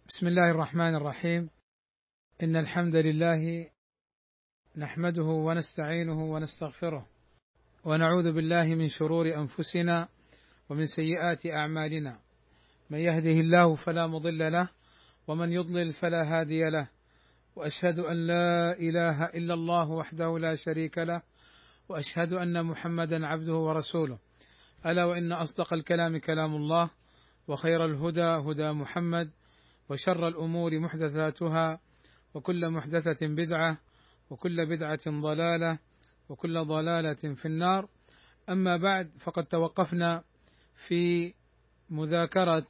بسم الله الرحمن الرحيم. إن الحمد لله نحمده ونستعينه ونستغفره، ونعوذ بالله من شرور أنفسنا ومن سيئات أعمالنا. من يهده الله فلا مضل له، ومن يضلل فلا هادي له، وأشهد أن لا إله إلا الله وحده لا شريك له، وأشهد أن محمدا عبده ورسوله. ألا وإن أصدق الكلام كلام الله، وخير الهدى هدى محمد، وشر الأمور محدثاتها، وكل محدثة بدعة، وكل بدعة ضلالة، وكل ضلالة في النار. أما بعد، فقد توقفنا في مذاكرة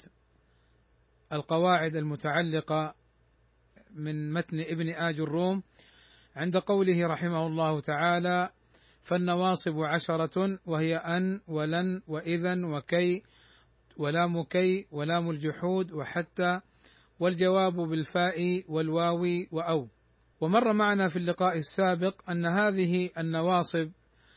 القواعد المتعلقة من متن ابن آج الروم عند قوله رحمه الله تعالى: فالنواصب 10، وهي أن ولن وإذا وكي ولام كي ولام الجحود وحتى، والجواب بالفاء والواو وأو. ومر معنا في اللقاء السابق أن هذه النواصب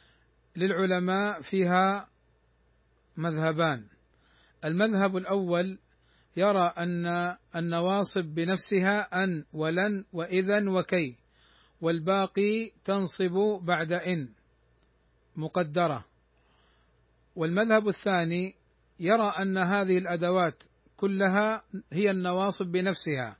للعلماء فيها مذهبان. المذهب الأول يرى أن النواصب بنفسها أن ولن وإذا وكي، والباقي تنصب بعد إن مقدرة. والمذهب الثاني يرى أن هذه الأدوات كلها هي النواصب بنفسها.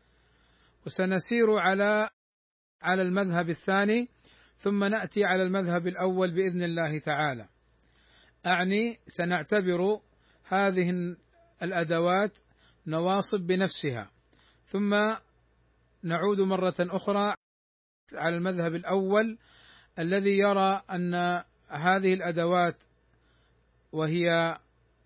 وسنسير على المذهب الثاني، ثم نأتي على المذهب الأول بإذن الله تعالى. أعني سنعتبر هذه الأدوات نواصب بنفسها، ثم نعود مرة أخرى على المذهب الأول الذي يرى أن هذه الأدوات، وهي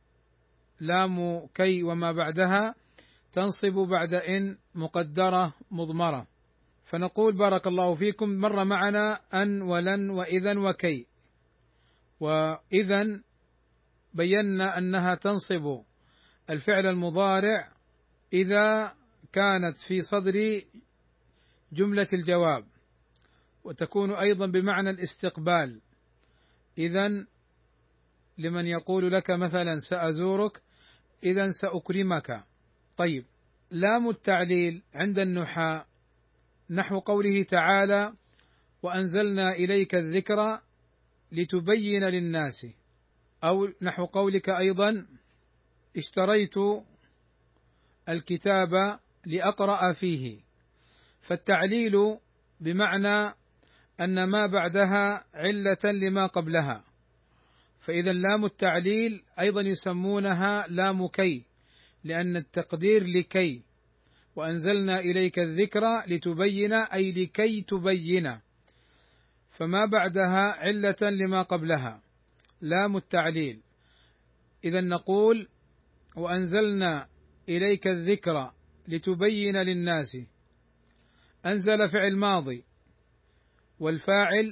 لام كي وما بعدها، تنصب بعد إن مقدرة مضمرة. فنقول بارك الله فيكم: مر معنا أن ولن وإذا وكي، وإذا بينا أنها تنصب الفعل المضارع إذا كانت في صدر جملة الجواب، وتكون أيضا بمعنى الاستقبال. إذن لمن يقول لك مثلا سأزورك، إذن سأكرمك. طيب، لام التعليل عند النحاة نحو قوله تعالى: وأنزلنا إليك الذكر لتبين للناس، أو نحو قولك أيضا: اشتريت الكتاب لأقرأ فيه. فالتعليل بمعنى أن ما بعدها علة لما قبلها، فإذا لام التعليل أيضا يسمونها لام كي، لأن التقدير لكي. وأنزلنا إليك الذكر لتبين، أي لكي تبين، فما بعدها علة لما قبلها، لام التعليل. إذا نقول: وأنزلنا إليك الذكر لتبين للناس. أنزل فعل ماضي، والفاعل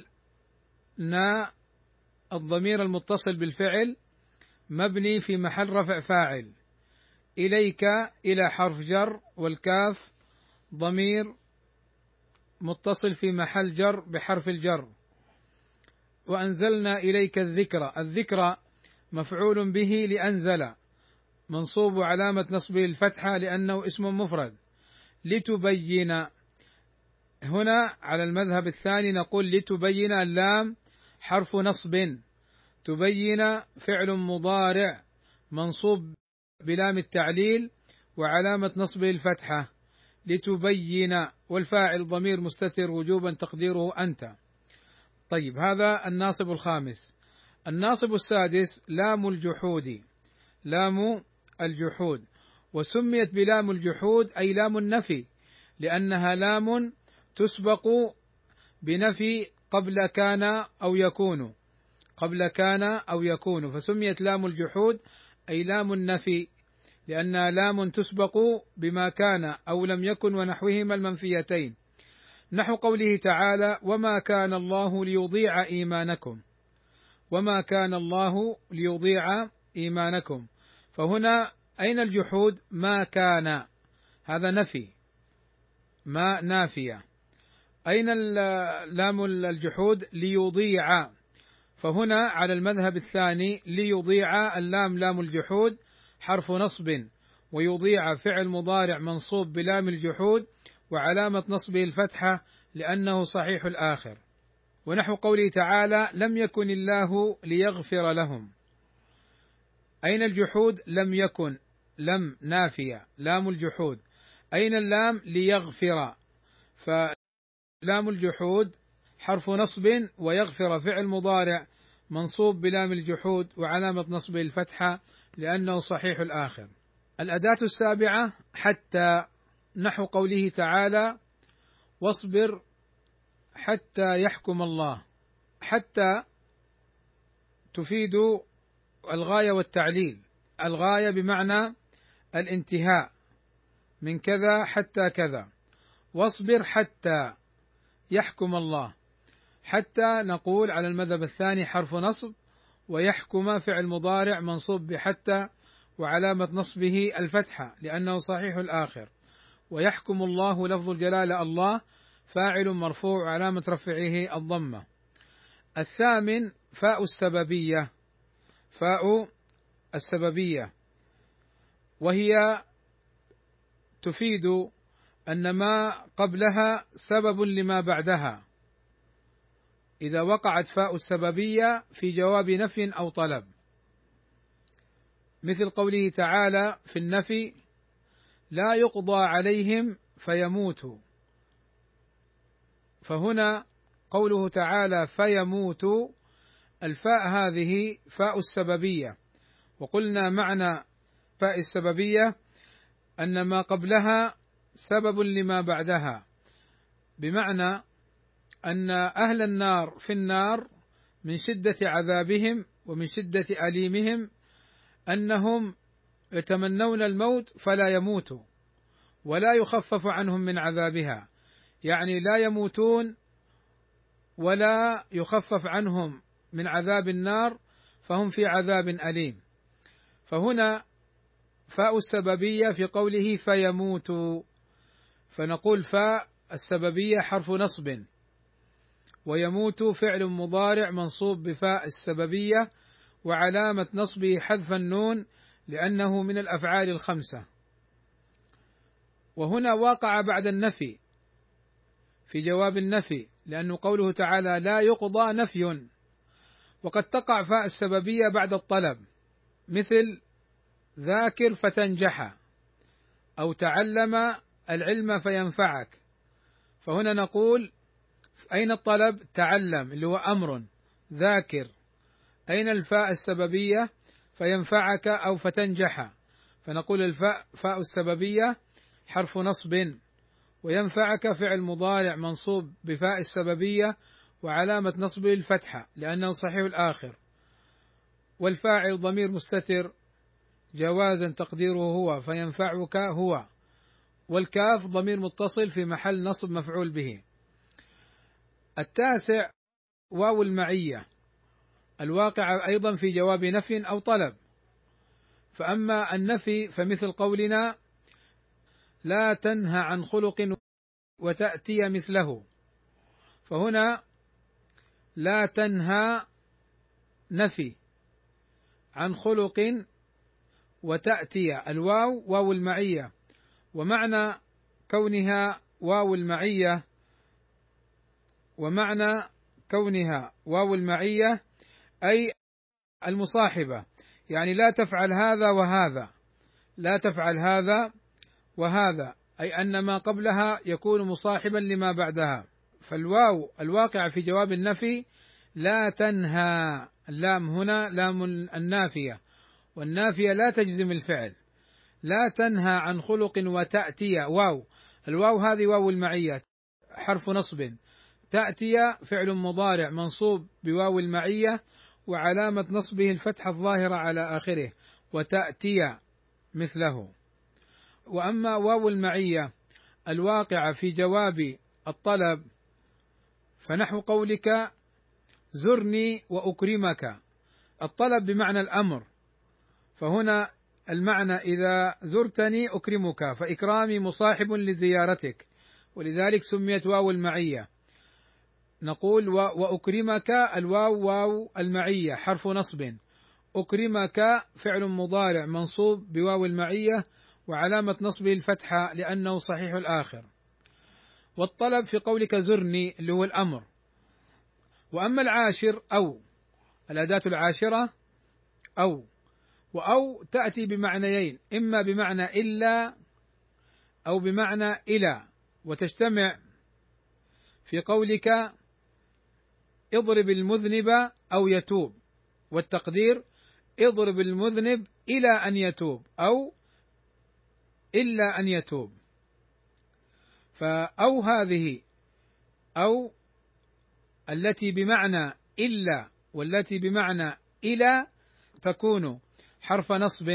الضمير المتصل بالفعل مبني في محل رفع فاعل. إليك إلى حرف جر، والكاف ضمير متصل في محل جر بحرف الجر. وأنزلنا إليك الذكر مفعول به لأنزل، منصوب علامة نصبه الفتحة لأنه اسم مفرد. لتبين، هنا على المذهب الثاني نقول لتبين اللام حرف نصب، تبين فعل مضارع منصوب بلام التعليل وعلامة نصبه الفتحة لتبين، والفاعل ضمير مستتر وجوبا تقديره أنت. طيب، هذا الناصب الخامس. الناصب السادس لام الجحود، لام الجحود، وسميت بلام الجحود أي لام النفي، لأنها لام تسبق بنفي قبل كان أو يكون، قبل كان أو يكون، فسميت لام الجحود أي لام النفي، لأنها لام تسبق بما كان أو لم يكن ونحوهما المنفيتين، نحو قوله تعالى: وما كان الله ليضيع إيمانكم، وما كان الله ليضيع إيمانكم. فهنا أين الجحود؟ ما كان، هذا نفي، ما نافية. أين لام الجحود؟ ليضيع. فهنا على المذهب الثاني ليضيع اللام لام الجحود حرف نصب، ويضيع فعل مضارع منصوب بلام الجحود وعلامة نصبه الفتحة لأنه صحيح الآخر. ونحو قوله تعالى: لم يكن الله ليغفر لهم. أين الجحود؟ لم يكن، لم نافية، لام الجحود. أين اللام؟ ليغفر. فلام الجحود حرف نصب، ويغفر فعل مضارع منصوب بلام الجحود وعلامة نصبه الفتحة لأنه صحيح الآخر. الأداة السابعة حتى، نحو قوله تعالى: واصبر حتى يحكم الله. حتى تفيد الغاية والتعليل، الغاية بمعنى الانتهاء من كذا حتى كذا، واصبر حتى يحكم الله. حتى نقول على المذهب الثاني حرف نصب، ويحكم فعل مضارع منصوب بحتى وعلامة نصبه الفتحة لأنه صحيح الآخر. ويحكم الله لفظ الجلالة الله فاعل مرفوع علامة رفعه الضمة. الثامن فاء السببية، فاء السببية، وهي تفيد أن ما قبلها سبب لما بعدها إذا وقعت فاء السببية في جواب نفي أو طلب، مثل قوله تعالى في النفي: لا يقضى عليهم فيموتوا. فهنا قوله تعالى فيموتوا، الفاء هذه فاء السببية، وقلنا معنى فاء السببية أن ما قبلها سبب لما بعدها، بمعنى أن أهل النار في النار من شدة عذابهم ومن شدة أليمهم أنهم يتمنون الموت فلا يموتوا ولا يخفف عنهم من عذابها، يعني لا يموتون ولا يخفف عنهم من عذاب النار، فهم في عذاب أليم. فهنا فاء السببية في قوله فيموتوا، فنقول فاء السببية حرف نصب، ويموت فعل مضارع منصوب بفاء السببية وعلامة نصبه حذف النون لأنه من الأفعال الخمسة. وهنا واقع بعد النفي في جواب النفي، لأنه قوله تعالى لا يقضى نفي، وقد تقع فاء السببية بعد الطلب، مثل ذاكر فتنجح، أو تعلم العلم فينفعك. فهنا نقول أين الطلب؟ تعلم اللي هو أمر، ذاكر. أين الفاء السببية؟ فينفعك أو فتنجح. فنقول الفاء فاء السببية حرف نصب، وينفعك فعل مضارع منصوب بفاء السببية وعلامة نصبه الفتحة لأنه صحيح الآخر، والفاعل ضمير مستتر جوازا تقديره هو فينفعك هو، والكاف ضمير متصل في محل نصب مفعول به. التاسع واو المعية، الواقع أيضا في جواب نفي أو طلب. فأما النفي فمثل قولنا لا تنهى عن خلق وتأتي مثله، فهنا لا تنهى نفي عن خلق وتأتي، الواو واو المعية، ومعنى كونها واو المعية أي المصاحبة، يعني لا تفعل هذا وهذا، لا تفعل هذا وهذا، أي أن ما قبلها يكون مصاحبا لما بعدها. فالواو الواقع في جواب النفي لا تنهى، اللام هنا لام النافية، والنافية لا تجزم الفعل. لا تنهى عن خلق وتأتي، واو، الواو هذه واو المعية حرف نصب، تأتي فعل مضارع منصوب بواو المعية وعلامة نصبه الفتحة الظاهرة على آخره، وتأتي مثله. وأما واو المعية الواقعة في جواب الطلب فنحو قولك زرني وأكرمك، الطلب بمعنى الأمر، فهنا المعنى إذا زرتني أكرمك، فإكرامي مصاحب لزيارتك، ولذلك سميت واو المعية. نقول وأكرمك، الواو واو المعية حرف نصب، أكرمك فعل مضارع منصوب بواو المعية وعلامة نصبه الفتحة لأنه صحيح الآخر. والطلب في قولك زرني اللي هو الأمر. وأما العاشر أو، الأداة العاشرة أو، وأو تأتي بمعنيين، إما بمعنى إلا أو بمعنى إلى، وتجتمع في قولك اضرب المذنب أو يتوب، والتقدير اضرب المذنب إلى أن يتوب أو إلا أن يتوب. فأو هذه أو التي بمعنى إلا والتي بمعنى إلى تكون حرف نصب،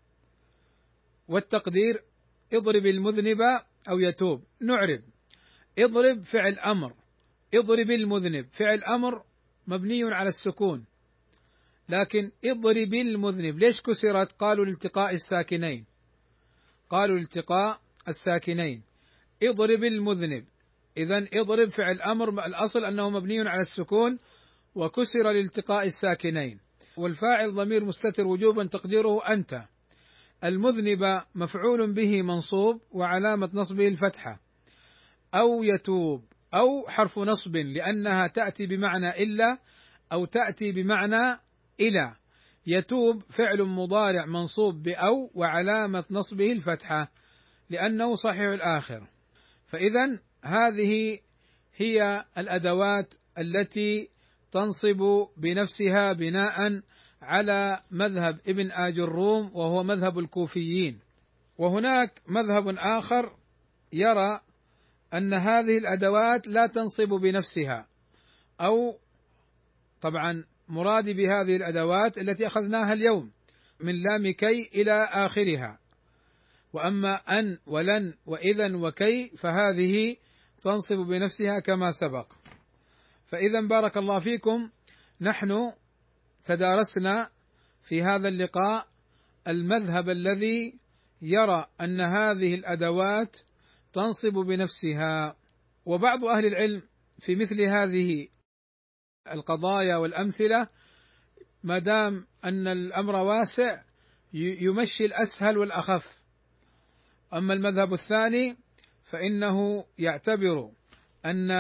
والتقدير اضرب المذنب أو يتوب. نعرب: اضرب فعل أمر، اضرب المذنب فعل أمر مبني على السكون، لكن اضرب المذنب ليش كسرت؟ قالوا لالتقاء الساكنين، قالوا لالتقاء الساكنين. اضرب المذنب، إذن اضرب فعل أمر الأصل أنه مبني على السكون وكسر لالتقاء الساكنين، والفاعل ضمير مستتر وجوبا تقديره أنت. المذنب مفعول به منصوب وعلامة نصبه الفتحة. أو يتوب، أو حرف نصب لأنها تأتي بمعنى إلا أو تأتي بمعنى إلى. يتوب فعل مضارع منصوب بأو وعلامة نصبه الفتحة لأنه صحيح الآخر. فإذا هذه هي الأدوات التي تنصب بنفسها بناء على مذهب ابن آج الروم وهو مذهب الكوفيين. وهناك مذهب آخر يرى أن هذه الأدوات لا تنصب بنفسها، أو طبعا مرادي بهذه الأدوات التي أخذناها اليوم من لام كي إلى آخرها. وأما أن ولن وإذا وكي فهذه تنصب بنفسها كما سبق. فإذا بارك الله فيكم، نحن تدارسنا في هذا اللقاء المذهب الذي يرى أن هذه الأدوات تنصب بنفسها. وبعض أهل العلم في مثل هذه القضايا والأمثلة ما دام أن الأمر واسع يمشي الأسهل والأخف. أما المذهب الثاني فإنه يعتبر أن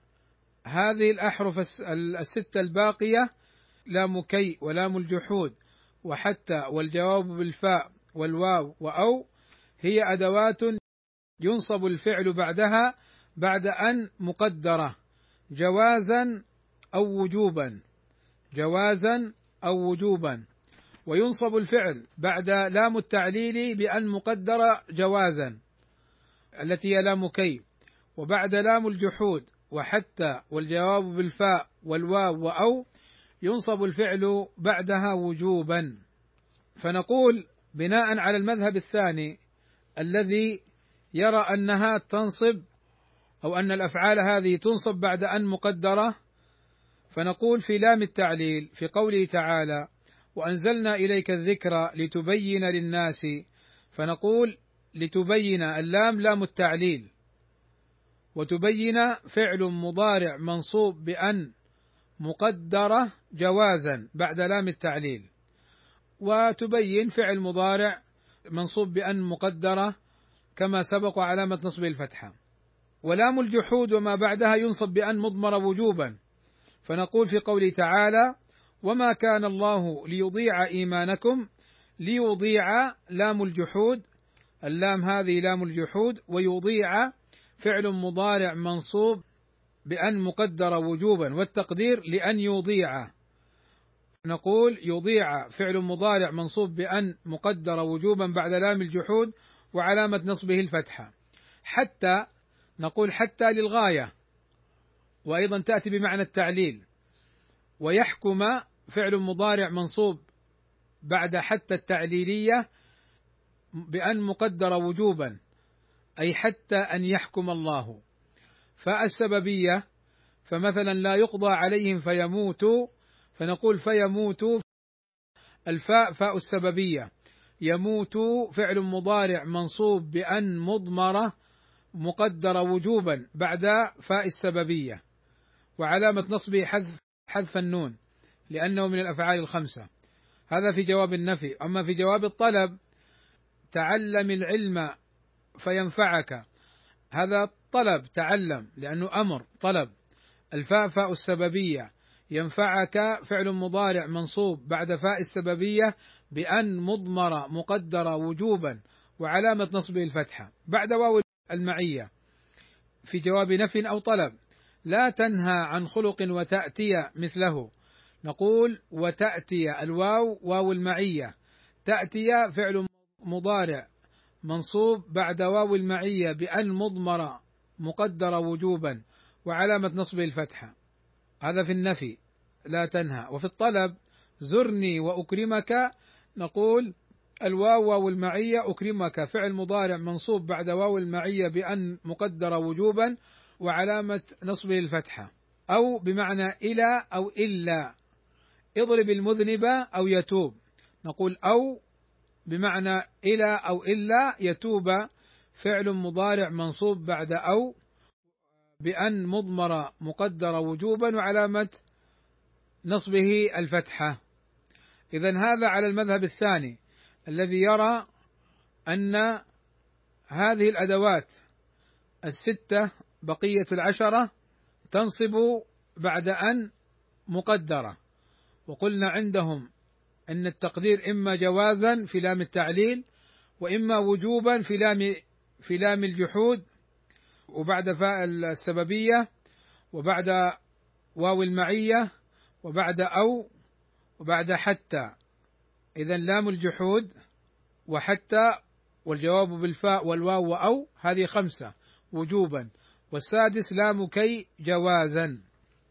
هذه الأحرف الستة الباقية لام كي ولام الجحود وحتى والجواب بالفاء والواو وأو هي أدوات ينصب الفعل بعدها بعد أن مقدرة جوازا أو وجوبا، جوازا أو وجوبا. وينصب الفعل بعد لام التعليل بأن مقدرة جوازا التي هي لام كي، وبعد لام الجحود وحتى والجواب بالفاء والواو وأو ينصب الفعل بعدها وجوبا. فنقول بناء على المذهب الثاني الذي يرى أنها تنصب أو أن الأفعال هذه تنصب بعد أن مقدرة، فنقول في لام التعليل في قوله تعالى: وأنزلنا إليك الذكر لتبين للناس، فنقول لتبين اللام لام التعليل، وتبين فعل مضارع منصوب بأن مقدرة جوازا بعد لام التعليل، وتبين فعل مضارع منصوب بأن مقدرة كما سبق علامة نصبه الفتحة. ولام الجحود وما بعدها ينصب بأن مضمر وجوبا، فنقول في قوله تعالى: وما كان الله ليضيع إيمانكم، ليضيع لام الجحود، اللام هذه لام الجحود، ويضيع فعل مضارع منصوب بأن مقدر وجوبا، والتقدير لأن يضيع. نقول يضيع فعل مضارع منصوب بأن مقدر وجوبا بعد لام الجحود وعلامة نصبه الفتحة. حتى نقول حتى للغاية، وأيضا تأتي بمعنى التعليل. ويحكم فعل مضارع منصوب بعد حتى التعليلية بأن مقدر وجوبا، أي حتى أن يحكم الله. فالسببية، فمثلا لا يقضى عليهم فيموتوا، فنقول فيموتوا الفاء فاء السببية، يموت فعل مضارع منصوب بأن مضمرة مقدرة وجوبا بعد فاء السببية، وعلامة نصبه حذف النون لأنه من الأفعال الخمسة. هذا في جواب النفي. أما في جواب الطلب تعلم العلم فينفعك، هذا طلب، تعلم لأنه أمر طلب. الفاء فاء السببية، ينفعك فعل مضارع منصوب بعد فاء السببية بأن مضمرة مقدرة وجوبا وعلامة نصبه الفتحة بعد واو المعية في جواب نفي أو طلب. لا تنهى عن خلق وتأتي مثله، نقول وتأتي الواو واو المعية، تأتي فعل مضارع منصوب بعد واو المعية بأن مضمرة مقدرة وجوبا وعلامة نصبه الفتحة، هذا في النفي لا تنهى. وفي الطلب زرني وأكرمك، نقول الواو واو المعية، أكرمك فعل مضارع منصوب بعد واو المعية بأن مقدرة وجوبا وعلامة نصبه الفتحة. أو بمعنى إلى أو إلا، اضرب المذنب أو يتوب، نقول أو بمعنى إلى أو إلا يتوب فعل مضارع منصوب بعد أو بأن مضمرة مقدرة وجوبا وعلامة نصبه الفتحة. إذن هذا على المذهب الثاني الذي يرى أن هذه الأدوات الستة بقية العشرة تنصب بعد أن مقدرة، وقلنا عندهم أن التقدير إما جوازا في لام التعليل وإما وجوبا في لام الجحود وبعد فاء السببية وبعد واو المعية وبعد أو وبعد حتى. إذن لام الجحود وحتى والجواب بالفاء والواو وأو هذه 5 وجوبا، والسادس لام كي جوازا.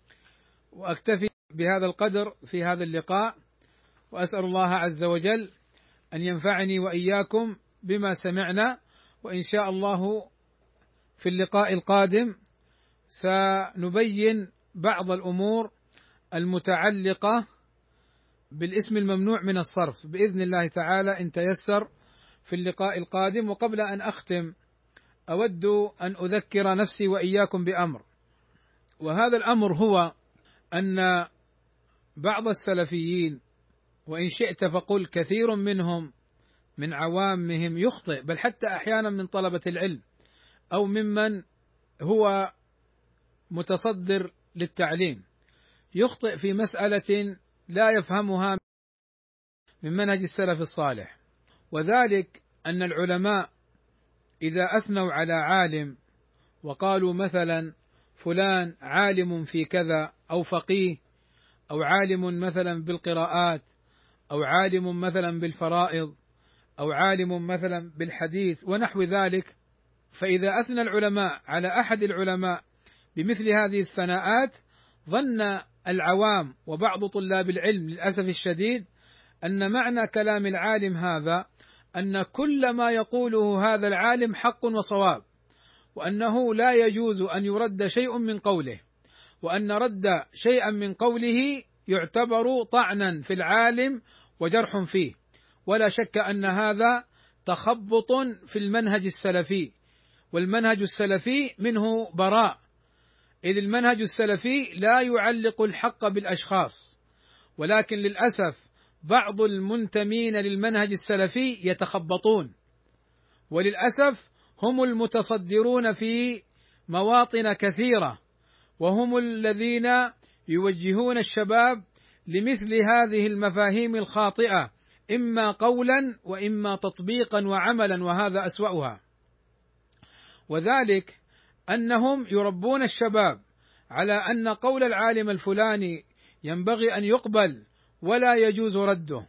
وأكتفي بهذا القدر في هذا اللقاء، وأسأل الله عز وجل أن ينفعني وإياكم بما سمعنا، وإن شاء الله في اللقاء القادم سنبين بعض الأمور المتعلقة بالاسم الممنوع من الصرف بإذن الله تعالى إن تيسر في اللقاء القادم. وقبل أن أختم أود أن أذكر نفسي وإياكم بأمر، وهذا الأمر هو أن بعض السلفيين، وإن شئت فقل كثير منهم من عوامهم يخطئ، بل حتى أحيانا من طلبة العلم أو ممن هو متصدر للتعليم، يخطئ في مسألة لا يفهمها من منهج السلف الصالح، وذلك أن العلماء إذا أثنوا على عالم وقالوا مثلا فلان عالم في كذا أو فقيه أو عالم مثلا بالقراءات أو عالم مثلا بالفرائض أو عالم مثلا بالحديث ونحو ذلك، فإذا أثنى العلماء على أحد العلماء بمثل هذه الثناءات ظن العوام وبعض طلاب العلم للأسف الشديد أن معنى كلام العالم هذا أن كل ما يقوله هذا العالم حق وصواب، وأنه لا يجوز أن يرد شيء من قوله، وأن رد شيئا من قوله يعتبر طعنا في العالم وجرح فيه. ولا شك أن هذا تخبط في المنهج السلفي، والمنهج السلفي منه براء، إذ المنهج السلفي لا يعلق الحق بالأشخاص، ولكن للأسف بعض المنتمين للمنهج السلفي يتخبطون، وللأسف هم المتصدرون في مواطن كثيرة، وهم الذين يوجهون الشباب لمثل هذه المفاهيم الخاطئة إما قولا وإما تطبيقا وعملا، وهذا أسوأها. وذلك أنهم يربون الشباب على أن قول العالم الفلاني ينبغي أن يقبل ولا يجوز رده،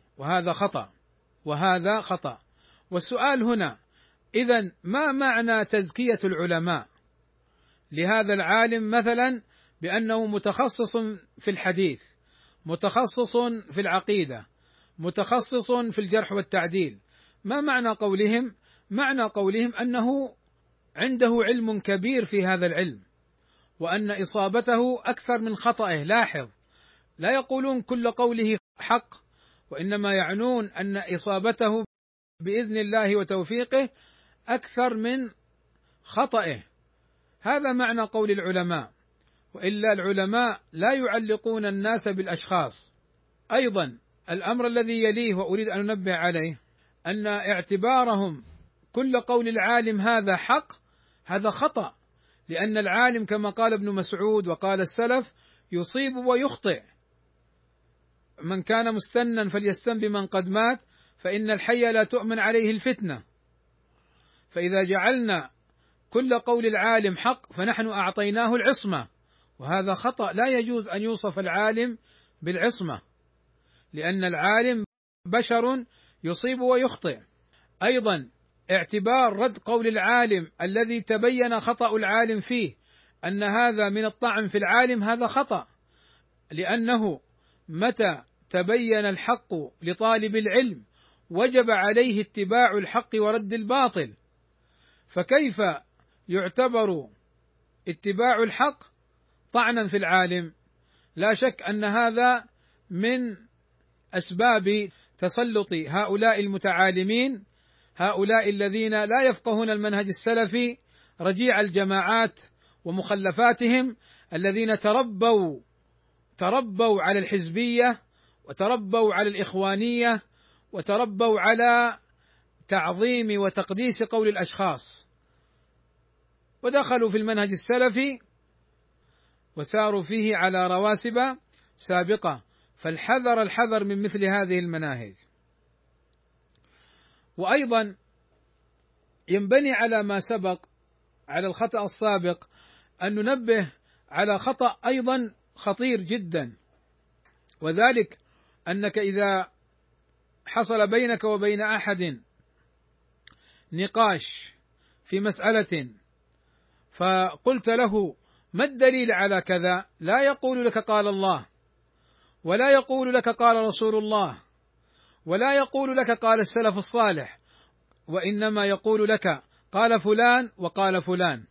وهذا خطأ. والسؤال هنا إذن ما معنى تزكية العلماء لهذا العالم مثلا بأنه متخصص في الحديث، متخصص في العقيدة، متخصص في الجرح والتعديل؟ ما معنى قولهم؟ معنى قولهم أنه عنده علم كبير في هذا العلم، وأن إصابته أكثر من خطأه. لاحظ، لا يقولون كل قوله حق، وإنما يعنون أن إصابته بإذن الله وتوفيقه أكثر من خطأه. هذا معنى قول العلماء، وإلا العلماء لا يعلقون الناس بالأشخاص. أيضا الأمر الذي يليه وأريد أن أنبه عليه، أن اعتبارهم كل قول العالم هذا حق هذا خطأ، لأن العالم كما قال ابن مسعود وقال السلف يصيب ويخطئ، من كان مستنا فليستن بمن قد مات فإن الحي لا تؤمن عليه الفتنة. فإذا جعلنا كل قول العالم حق فنحن أعطيناه العصمة، وهذا خطأ، لا يجوز أن يوصف العالم بالعصمة، لأن العالم بشر يصيب ويخطئ. أيضا اعتبار رد قول العالم الذي تبين خطأ العالم فيه أن هذا من الطعن في العالم هذا خطأ، لأنه متى تبين الحق لطالب العلم وجب عليه اتباع الحق ورد الباطل، فكيف يعتبر اتباع الحق طعنا في العالم؟ لا شك أن هذا من أسباب تسلط هؤلاء المتعالمين، هؤلاء الذين لا يفقهون المنهج السلفي، رجيع الجماعات ومخلفاتهم، الذين تربوا على الحزبية وتربوا على الإخوانية وتربوا على تعظيم وتقديس قول الأشخاص، ودخلوا في المنهج السلفي وساروا فيه على رواسب سابقة، فالحذر الحذر من مثل هذه المناهج. وأيضا ينبني على ما سبق على الخطأ السابق أن ننبه على خطأ أيضا خطير جدا، وذلك أنك إذا حصل بينك وبين أحد نقاش في مسألة فقلت له ما الدليل على كذا، لا يقول لك قال الله، ولا يقول لك قال رسول الله، ولا يقول لك قال السلف الصالح، وإنما يقول لك قال فلان وقال فلان.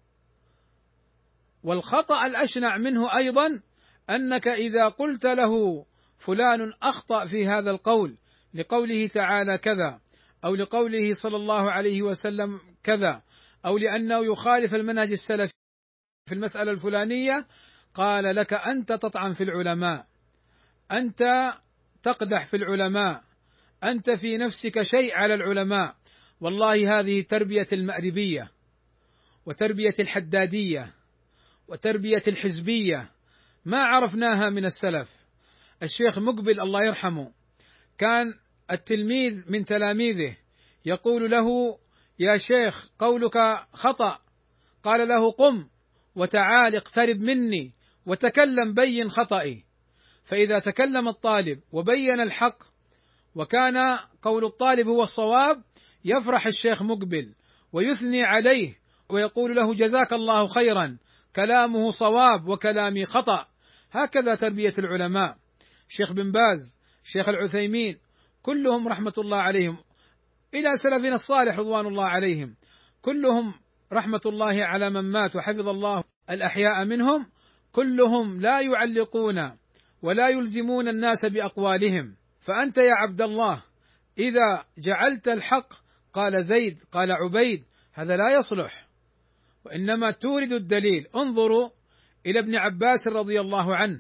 والخطأ الأشنع منه أيضا أنك إذا قلت له فلان أخطأ في هذا القول لقوله تعالى كذا، أو لقوله صلى الله عليه وسلم كذا، أو لأنه يخالف المنهج السلفي في المسألة الفلانية، قال لك أنت تطعن في العلماء، أنت تقدح في العلماء، أنت في نفسك شيء على العلماء. والله هذه تربية المأربية وتربية الحدادية وتربية الحزبية ما عرفناها من السلف. الشيخ مقبل الله يرحمه كان التلميذ من تلاميذه يقول له يا شيخ قولك خطأ، قال له قم وتعال اقترب مني وتكلم بين خطئي. فإذا تكلم الطالب وبين الحق وكان قول الطالب هو الصواب يفرح الشيخ مقبل ويثني عليه ويقول له جزاك الله خيرا، كلامه صواب وكلامي خطأ. هكذا تربية العلماء، الشيخ بن باز، الشيخ العثيمين، كلهم رحمة الله عليهم، إلى سلفنا الصالح رضوان الله عليهم، كلهم رحمة الله على من مات وحفظ الله الأحياء منهم، كلهم لا يعلقون ولا يلزمون الناس بأقوالهم. فأنت يا عبد الله إذا جعلت الحق قال زيد قال عبيد هذا لا يصلح، وإنما تورد الدليل. انظروا إلى ابن عباس رضي الله عنه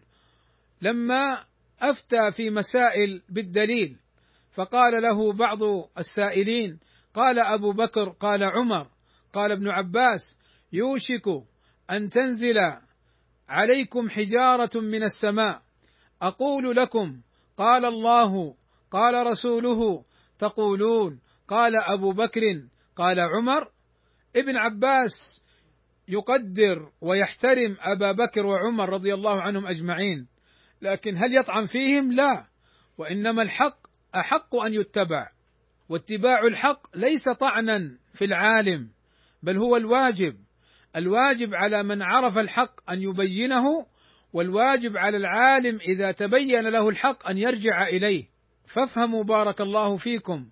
لما أفتى في مسائل بالدليل فقال له بعض السائلين قال أبو بكر قال عمر، قال ابن عباس يوشك أن تنزل عليكم حجارة من السماء أقول لكم قال الله قال رسوله تقولون قال أبو بكر قال عمر. ابن عباس يقدر ويحترم أبا بكر وعمر رضي الله عنهم أجمعين، لكن هل يطعن فيهم؟ لا، وإنما الحق أحق أن يتبع، واتباع الحق ليس طعنا في العالم بل هو الواجب على من عرف الحق أن يبينه، والواجب على العالم إذا تبين له الحق أن يرجع إليه. فافهموا بارك الله فيكم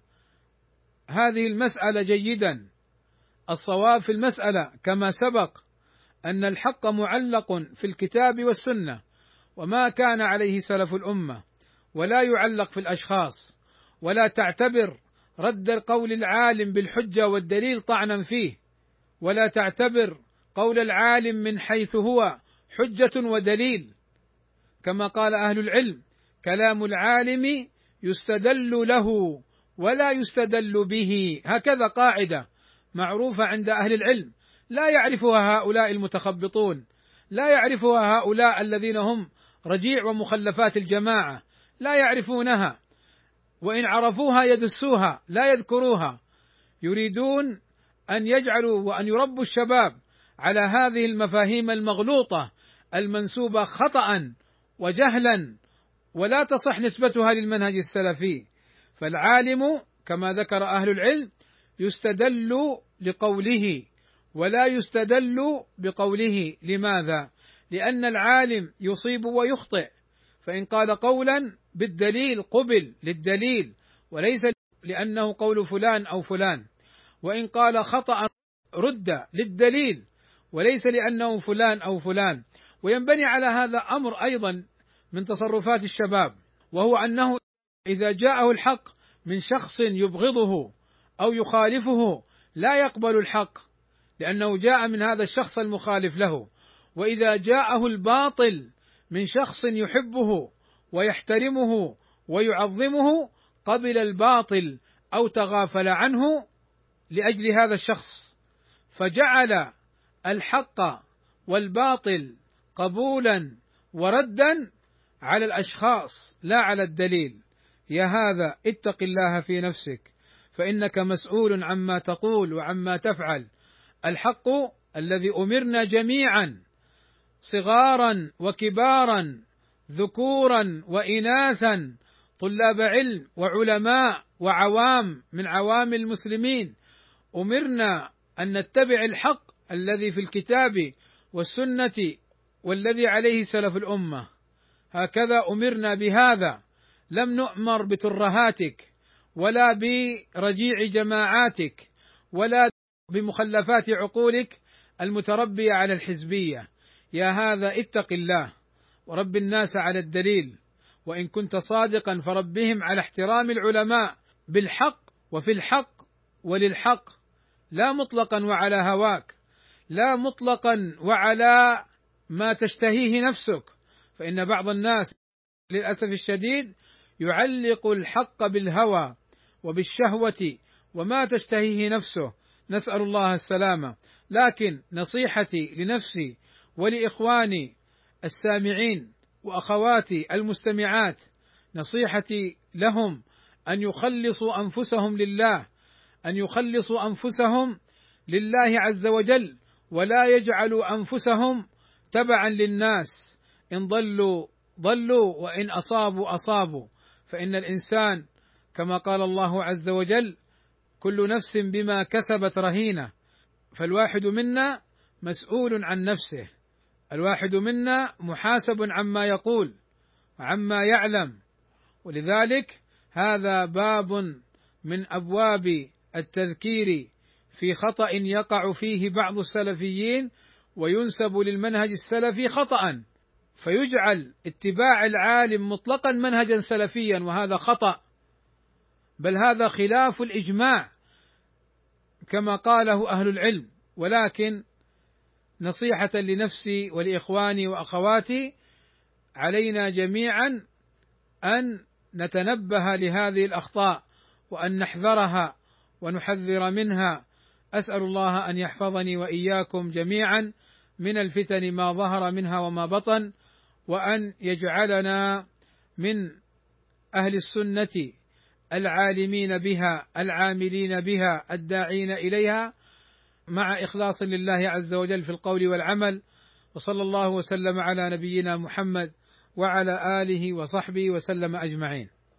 هذه المسألة جيدا. الصواب في المسألة كما سبق أن الحق معلق في الكتاب والسنة وما كان عليه سلف الأمة، ولا يعلق في الأشخاص، ولا تعتبر رد قول العالم بالحجة والدليل طعنا فيه، ولا تعتبر قول العالم من حيث هو حجة ودليل. كما قال أهل العلم كلام العالم يستدل له ولا يستدل به. هكذا قاعدة معروفة عند أهل العلم، لا يعرفها هؤلاء المتخبطون، لا يعرفها هؤلاء الذين هم رجيع ومخلفات الجماعة، لا يعرفونها، وإن عرفوها يدسوها لا يذكروها. يريدون أن يجعلوا وأن يربوا الشباب على هذه المفاهيم المغلوطة المنسوبة خطأ وجهلا، ولا تصح نسبتها للمنهج السلفي. فالعالم كما ذكر أهل العلم يستدل لقوله ولا يستدل بقوله. لماذا؟ لأن العالم يصيب ويخطئ، فإن قال قولا بالدليل قبل للدليل وليس لأنه قول فلان أو فلان، وإن قال خطأ رد للدليل وليس لأنه فلان أو فلان. وينبني على هذا أمر أيضا من تصرفات الشباب، وهو أنه إذا جاءه الحق من شخص يبغضه أو يخالفه لا يقبل الحق لأنه جاء من هذا الشخص المخالف له، وإذا جاءه الباطل من شخص يحبه ويحترمه ويعظمه قبل الباطل أو تغافل عنه لأجل هذا الشخص، فجعل الحق والباطل قبولا وردا على الأشخاص لا على الدليل. يا هذا اتق الله في نفسك فإنك مسؤول عما تقول وعما تفعل. الحق الذي أمرنا جميعا صغارا وكبارا ذكورا وإناثا طلاب علم وعلماء وعوام من عوام المسلمين، أمرنا أن نتبع الحق الذي في الكتاب والسنة والذي عليه سلف الأمة. هكذا أمرنا بهذا، لم نؤمر بترهاتك ولا برجيع جماعاتك ولا بمخلفات عقولك المتربية على الحزبية. يا هذا اتق الله ورب الناس على الدليل، وإن كنت صادقا فربهم على احترام العلماء بالحق وفي الحق وللحق، لا مطلقا وعلى هواك، لا مطلقا وعلى ما تشتهيه نفسك، فإن بعض الناس للأسف الشديد يعلق الحق بالهوى وبالشهوة وما تشتهيه نفسه، نسأل الله السلامة. لكن نصيحتي لنفسي ولإخواني السامعين وأخواتي المستمعات، نصيحتي لهم أن يخلصوا أنفسهم لله، أن يخلصوا أنفسهم لله عز وجل، ولا يجعلوا أنفسهم تبعا للناس. إن ضلوا ضلوا وإن أصابوا أصابوا، فإن الإنسان كما قال الله عز وجل كل نفس بما كسبت رهينة، فالواحد منا مسؤول عن نفسه، الواحد منا محاسب عما يقول وعما يعلم. ولذلك هذا باب من أبواب التذكير في خطأ يقع فيه بعض السلفيين وينسب للمنهج السلفي خطأ، فيجعل اتباع العالم مطلقا منهجا سلفيا، وهذا خطأ، بل هذا خلاف الإجماع كما قاله أهل العلم. ولكن نصيحة لنفسي ولإخواني وأخواتي، علينا جميعا أن نتنبه لهذه الأخطاء وأن نحذرها ونحذر منها. أسأل الله أن يحفظني وإياكم جميعا من الفتن ما ظهر منها وما بطن، وأن يجعلنا من أهل السنة العالمين بها العاملين بها الداعين إليها مع إخلاص لله عز وجل في القول والعمل. وصلى الله وسلم على نبينا محمد وعلى آله وصحبه وسلم أجمعين.